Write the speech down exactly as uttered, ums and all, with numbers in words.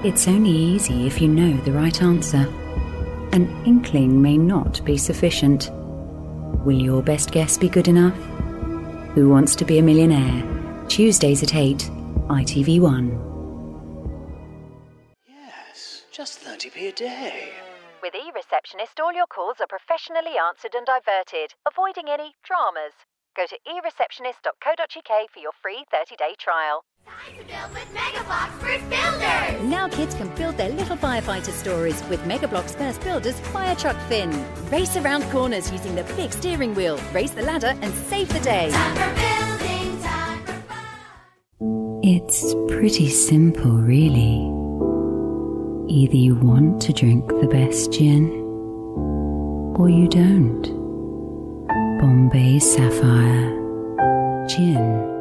It's only easy if you know the right answer. An inkling may not be sufficient. Will your best guess be good enough? Who Wants to Be a Millionaire? Tuesdays at eight, I T V one. Yes, just thirty p a day. With eReceptionist, all your calls are professionally answered and diverted, avoiding any dramas. Go to e receptionist dot co dot uk for your free thirty-day trial. Time to build with Megablocks First Builders! Now kids can build their little firefighter stories with Megablocks First Builders Fire Truck Fin. Race around corners using the big steering wheel, raise the ladder and save the day. Time for building, time for fun! It's pretty simple, really. Either you want to drink the best gin, or you don't. Bombay Sapphire Gin.